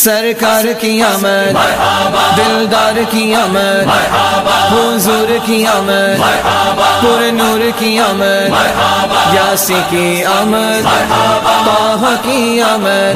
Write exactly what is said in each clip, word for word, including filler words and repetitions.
سرکار کی آمد، دلدار کی آمد، حضور کی آمد، پر نور کی آمد، یاسی کی آمد، طہ کی آمد۔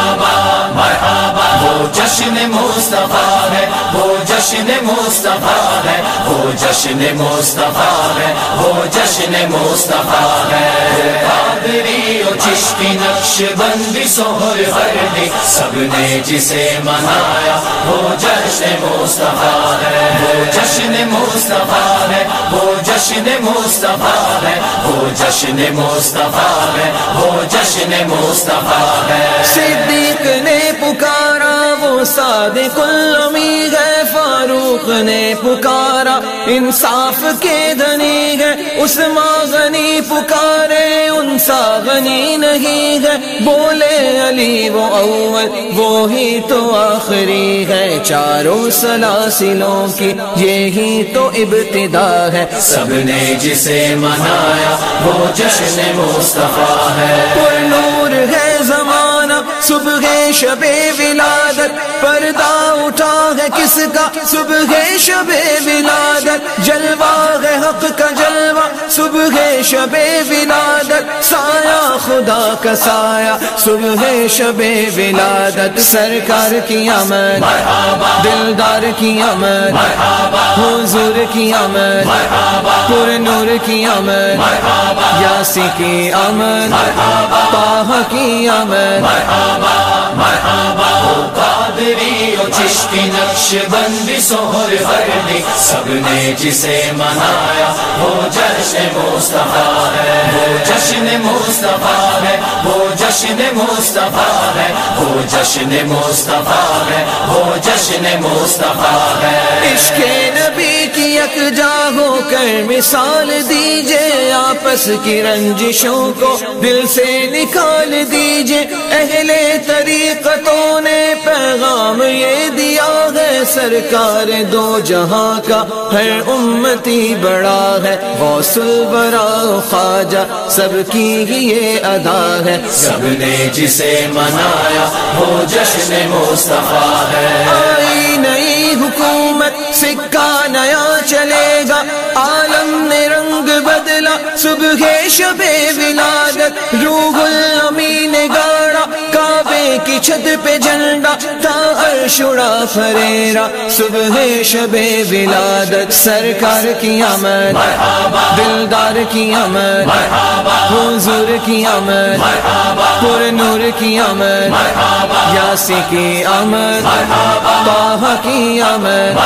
وہ جشن مصطفیٰ ہے، وہ جشن مصطفیٰ ہے، وہ جشن مصطفیٰ ہے، وہ جشن مصطفیٰ ہے۔ قادری و چشتی نقش بندی سہر وردی سب نے جسے منایا، وہ جشن مصطفیٰ ہے، وہ جشن مصطفیٰ ہے، وہ جشن مصطفیٰ ہے، وہ جشن مصطفیٰ ہے، وہ جشن مصطفیٰ ہے۔ صدیق نے پکارا وہ صادق الامی ہے، فاروق نے پکارا انصاف کے دھنی ہے، عثمان غنی پکارے ان سا غنی نہیں ہے، بولے علی وہ اول وہی تو آخری ہے، چاروں سلاسلوں کی یہی تو ابتدا ہے، سب نے جسے منایا وہ جشن مصطفیٰ ہے۔ پر نور ہے زمانہ صبح شب ولادت، پردہ اٹھا ہے کس کا صبح شب ولادت، جلوہ ہے حق کا جلوہ صبح شب ولادت، سایہ خدا کا سایہ صبح شب ولادت، سرکار کی آمد، دلدار کی آمد، حضور کی آمد، پر نور کی آمد، یاسی کی آمد، طہ کی آمد۔ قادری و چشتی نقش بندی سہر وردی سب نے جسے منایا، وہ جشن مصطفیٰ ہے، وہ جشن مصطفیٰ ہے، وہ جشن مصطفیٰ ہے، وہ جشن مصطفیٰ ہے، وہ جشن مصطفیٰ ہے۔ عشق نبی کی یکجا ہو کر مثال دیجئے، آپس کی رنجشوں کو دل سے نکال دیجئے، اہل طریقتوں نے پیغام یہ دیا ہے، سرکار دو جہاں کا ہر امتی بڑا ہے، غوث الورا خواجہ سب کی ہی یہ ادا ہے، سب نے جسے منایا وہ جشن مصطفیٰ ہے۔ آئی نئی حکومت سکہ نیا چلے گا، عالم نے رنگ بدلا صبح شب ولادت، روح الامین نے گاڑا کعبے کی چھت پہ جھنڈا، تھا عرش اڑا فریرا صبح شب ولادت، سرکار کی آمد، دلدار کی آمد، حضور کی آمد، پر نور کی آمد، یاسی کی آمد، طہ کی آمد۔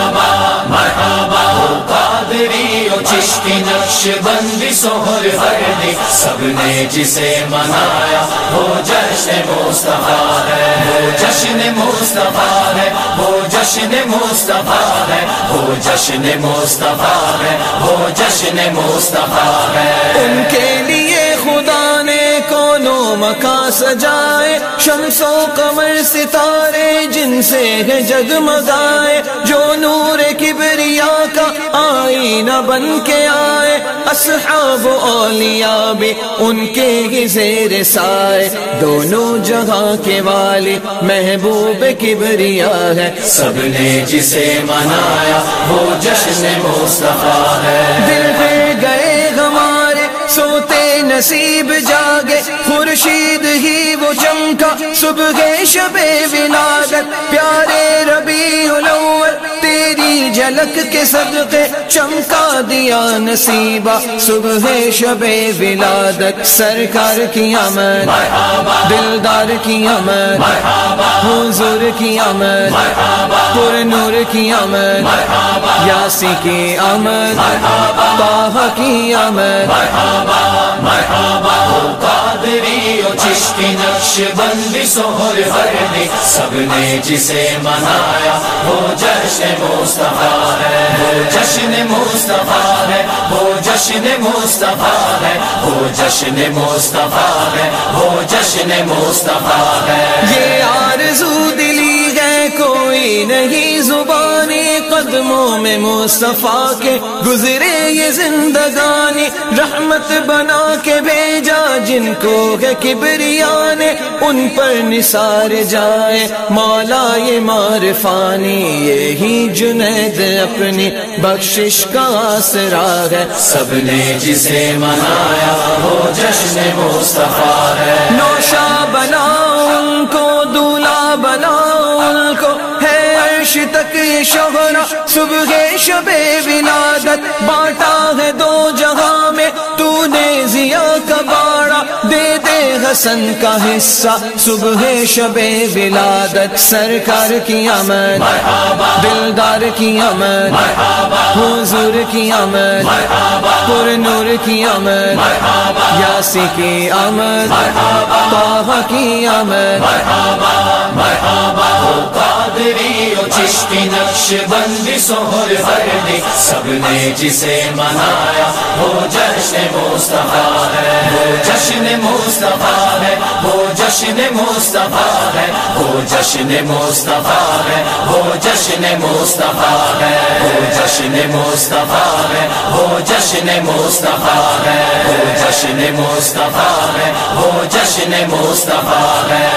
قادری و چشتی نقش بندی سہر وردی سب نے جسے منایا، وہ جشن مصطفیٰ ہے، وہ جشن مصطفیٰ ہے، وہ جشن مصطفیٰ ہے، وہ جشن مصطفیٰ ہے، وہ جشن مصطفیٰ ہے۔ ان کے لیے خدا نے کونوں مکان سجائے، شمس و قمر ستارے جن سے ہے جگمگائے، جو نور کبریا کا آئینہ بن کے آئے، اصحاب و اولیاء بھی ان کے ہی زیر سائے، دونوں جہاں کے والی محبوب کبریا ہے، سب نے جسے منایا وہ جشن مصطفیٰ ہے۔ دل پھر گئے ہمارے سوتے نصیب جاگے، خورشید ہی وہ چمکا صبح شب ولادت، پیارے ربیع الاول تیری جھلک کے صدقے چمکا دیا نصیبہ صبح شب ولادت، سرکار کی آمد، دلدار کی آمد، حضور کی آمد، پر نور کی آمد، یاسی کی آمد، طہ کی آمد۔ قادری و چشتی نقش بندی سہر وردی سب نے جسے منایا، وہ جشن مصطفیٰ ہے، وہ جشن مصطفیٰ ہے، وہ جشن مصطفیٰ ہے، وہ جشن مصطفیٰ ہے، وہ جشن مصطفیٰ ہے۔ یہ آرزو دلی ہے کوئی نہیں زبانی قدموں میں مصطفیٰ کے گزرے یہ زندگانی، رحمت بنا کے بھیجا جن کو ہے کبریا نے، ان پر نثار جائے مولا یہ معرفانی، یہی جنید اپنی بخشش کا آسرا ہے، سب نے جسے منایا وہ جشن مصطفیٰ ہے، نوشا بنا ان کو دولہا بنا ان کو، ہے عرش تک یہ شہرا صبح شب ولادت، بانٹا ہے دو جہاں میں تو نے ضیا کا باڑا، دے دے حسن کا حصہ صبح شب ولادت، سرکار کی آمد دلدار کی آمد، حضور کی آمد پر نور کی آمد، یاسی کی آمد طہ کی آمد، قادری و چشتی نقش بندی سہر وردی، سب نے جسے منایا وہ جشن مصطفیٰ ہے، وہ جشن مصطفیٰ ہے، وہ جشن مصطفیٰ ہے، وہ جشن مصطفیٰ ہے، وہ جشن مصطفیٰ ہے، وہ جشن مصطفیٰ ہے، وہ جشن مصطفیٰ ہے، وہ جشن مصطفیٰ ہے، وہ جشن مصطفیٰ ہے۔